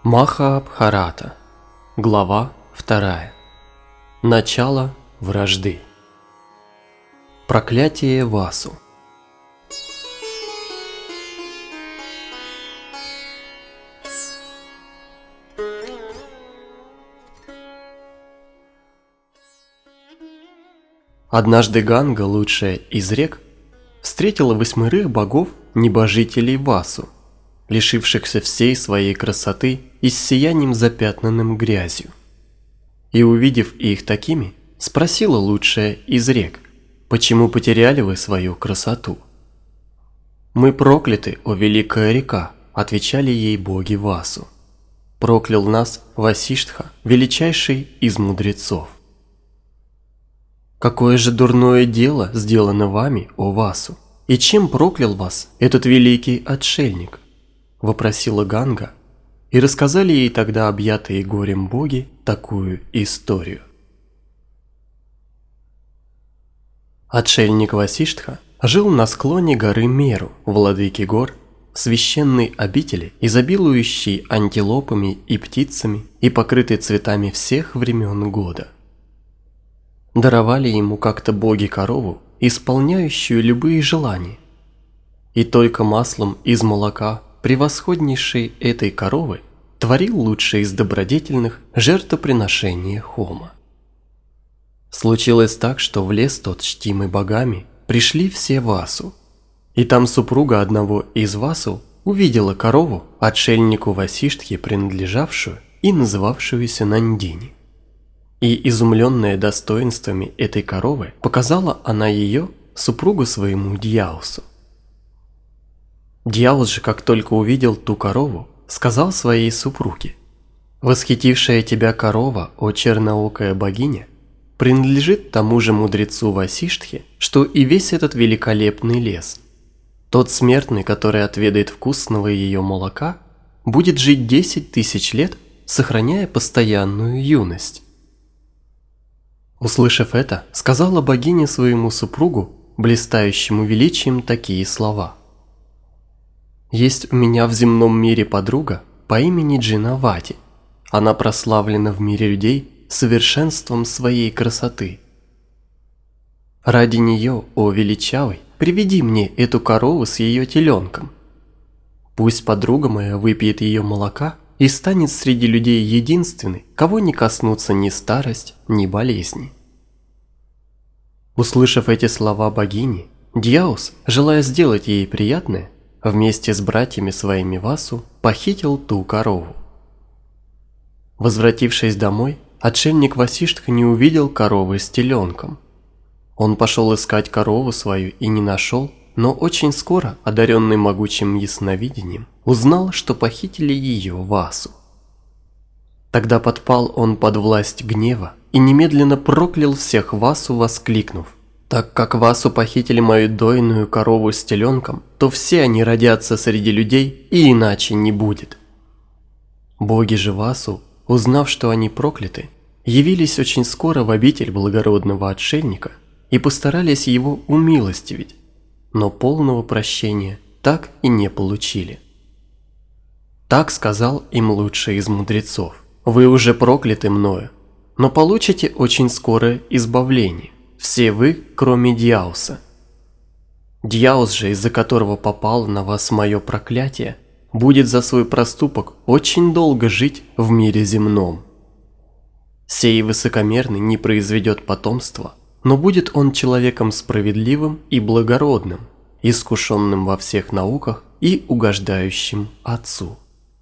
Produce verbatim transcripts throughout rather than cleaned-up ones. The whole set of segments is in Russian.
Махабхарата. Глава вторая. Начало вражды. Проклятие Васу. Однажды Ганга, лучшая из рек, встретила восьмерых богов-небожителей Васу, лишившихся всей своей красоты и с сиянием запятнанным грязью. И, увидев их такими, спросила лучшая из рек: «Почему потеряли вы свою красоту?» «Мы прокляты, о великая река», – отвечали ей боги Васу. «Проклял нас Васиштха, величайший из мудрецов». «Какое же дурное дело сделано вами, о Васу, и чем проклял вас этот великий отшельник?» – вопросила Ганга, и рассказали ей тогда объятые горем боги такую историю. Отшельник Васиштха жил на склоне горы Меру, владыки гор, священной обители, изобилующей антилопами и птицами и покрытой цветами всех времен года. Даровали ему как-то боги корову, исполняющую любые желания, и только маслом из молока превосходнейшей этой коровы творил лучшее из добродетельных жертвоприношение хома. Случилось так, что в лес тот, чтимый богами, пришли все Васу, и там супруга одного из Васу увидела корову, отшельнику Васиштхе принадлежавшую и называвшуюся Нандини. И, изумленная достоинствами этой коровы, показала она ее супругу своему Дьяусу. Дьяус же, как только увидел ту корову, сказал своей супруге: «Восхитившая тебя корова, о черноокая богиня, принадлежит тому же мудрецу Васиштхе, что и весь этот великолепный лес. Тот смертный, который отведает вкусного ее молока, будет жить десять тысяч лет, сохраняя постоянную юность». Услышав это, сказала богиня своему супругу, блистающему величием, такие слова: «Есть у меня в земном мире подруга по имени Джинавати. Она прославлена в мире людей совершенством своей красоты. Ради нее, о величавый, приведи мне эту корову с ее теленком. Пусть подруга моя выпьет ее молока и станет среди людей единственной, кого не коснутся ни старость, ни болезни». Услышав эти слова богини, Дьяус, желая сделать ей приятное, вместе с братьями своими Васу похитил ту корову. Возвратившись домой, отшельник Васиштха не увидел коровы с теленком. Он пошел искать корову свою и не нашел, но очень скоро, одаренный могучим ясновидением, узнал, что похитили ее Васу. Тогда подпал он под власть гнева и немедленно проклял всех Васу, воскликнув: «Так как Васу похитили мою дойную корову с теленком, то все они родятся среди людей, и иначе не будет». Боги же Васу, узнав, что они прокляты, явились очень скоро в обитель благородного отшельника и постарались его умилостивить, но полного прощения так и не получили. Так сказал им лучший из мудрецов: «Вы уже прокляты мною, но получите очень скоро избавление, все вы, кроме Дьяуса. Дьяус же, из-за которого попало на вас мое проклятие, будет за свой проступок очень долго жить в мире земном. Сей высокомерный не произведет потомства, но будет он человеком справедливым и благородным, искушенным во всех науках и угождающим Отцу».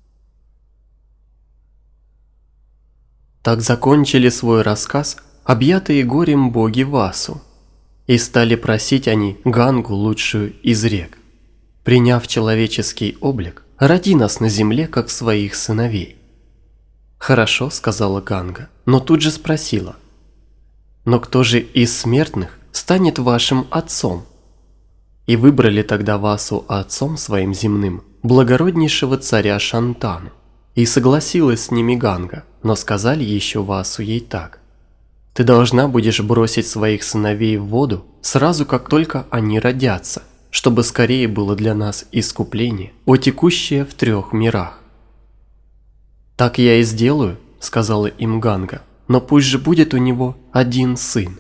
Так закончили свой рассказ объятые горем боги Васу, и стали просить они Гангу, лучшую из рек: «Приняв человеческий облик, роди нас на земле, как своих сыновей». «Хорошо», — сказала Ганга, но тут же спросила: «Но кто же из смертных станет вашим отцом?» И выбрали тогда Васу отцом своим земным благороднейшего царя Шантану. И согласилась с ними Ганга, но сказали еще Васу ей так: «Ты должна будешь бросить своих сыновей в воду сразу, как только они родятся, чтобы скорее было для нас искупление, о текущее в трех мирах». «Так я и сделаю», – сказала им Ганга, – «но пусть же будет у него один сын».